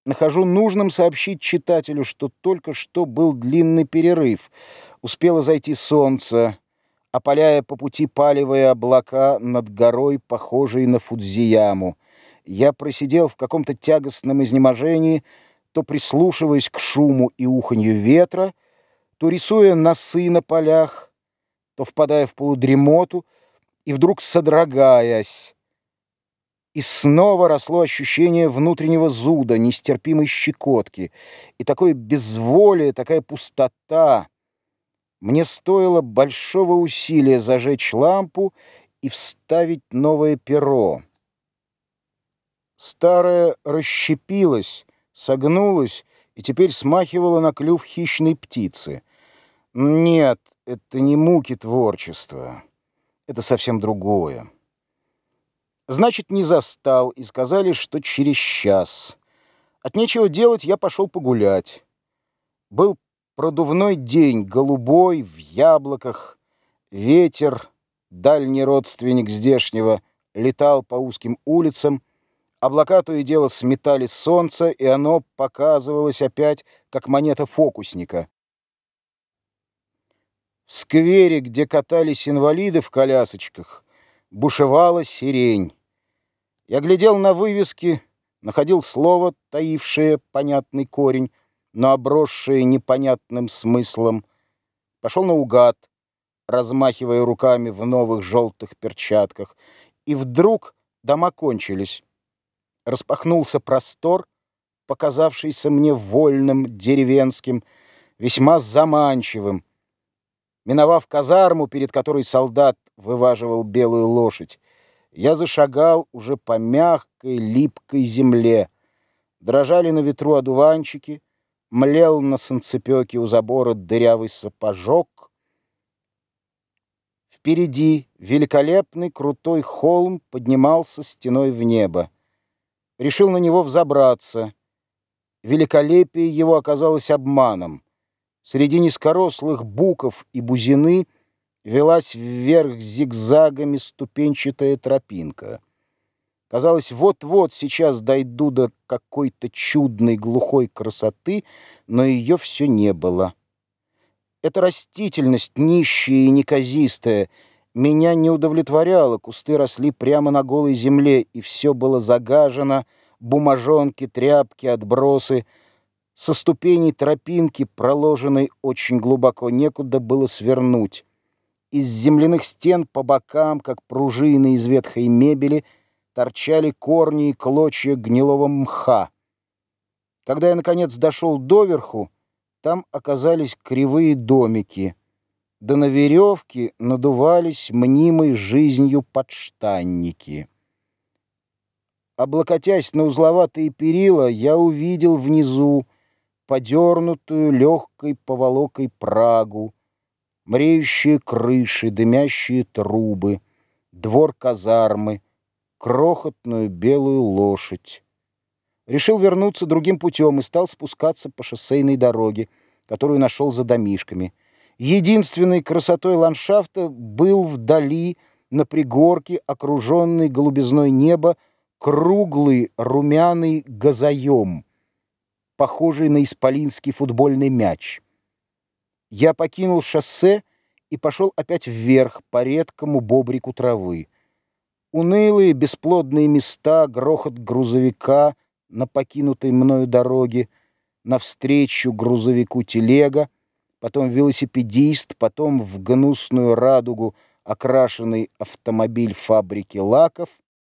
Нахожу нужным сообщить читателю, что только что был длинный перерыв. Успело зайти солнце, опаляя по пути палевые облака над горой, похожей на Фудзияму. Я просидел в каком-то тягостном изнеможении, то прислушиваясь к шуму и уханью ветра, то рисуя носы на полях, то впадая в полудремоту и вдруг содрогаясь. И снова росло ощущение внутреннего зуда, нестерпимой щекотки. И такое безволие, такая пустота. Мне стоило большого усилия зажечь лампу и вставить новое перо. Старое расщепилось, согнулось и теперь смахивало на клюв хищной птицы. Нет, это не муки творчества. Это совсем другое. Значит, не застал, и сказали, что через час. От нечего делать я пошел погулять. Был продувной день, голубой, в яблоках. Ветер, дальний родственник здешнего, летал по узким улицам. Облака то и дело сметали солнце, и оно показывалось опять, как монета фокусника. В сквере, где катались инвалиды в колясочках, бушевала сирень. Я глядел на вывески, находил слово, таившее понятный корень, но обросшее непонятным смыслом. Пошел наугад, размахивая руками в новых желтых перчатках. И вдруг дома кончились. Распахнулся простор, показавшийся мне вольным, деревенским, весьма заманчивым. Миновав казарму, перед которой солдат вываживал белую лошадь, я зашагал уже по мягкой, липкой земле. Дрожали на ветру одуванчики, млел на санцепёке у забора дырявый сапожок. Впереди великолепный крутой холм поднимался стеной в небо. Решил на него взобраться. Великолепие его оказалось обманом. Среди низкорослых буков и бузины велась вверх зигзагами ступенчатая тропинка. Казалось, вот-вот сейчас дойду до какой-то чудной глухой красоты, но ее все не было. Эта растительность, нищая и неказистая, меня не удовлетворяла. Кусты росли прямо на голой земле, и все было загажено, бумажонки, тряпки, отбросы. Со ступеней тропинки, проложенной очень глубоко, некуда было свернуть. Из земляных стен по бокам, как пружины из ветхой мебели, торчали корни и клочья гнилого мха. Когда я, наконец, дошел доверху, там оказались кривые домики, да на веревке надувались мнимой жизнью подштанники. Облокотясь на узловатые перила, я увидел внизу подернутую легкой поволокой Прагу, мреющие крыши, дымящие трубы, двор казармы, крохотную белую лошадь. Решил вернуться другим путем и стал спускаться по шоссейной дороге, которую нашел за домишками. Единственной красотой ландшафта был вдали, на пригорке, окруженный голубизной неба, круглый румяный газоем, похожий на исполинский футбольный мяч. Я покинул шоссе и пошел опять вверх по редкому бобрику травы. Унылые бесплодные места, грохот грузовика на покинутой мною дороге, навстречу грузовику телега, потом велосипедист, потом в гнусную радугу окрашенный автомобиль фабрики лаков.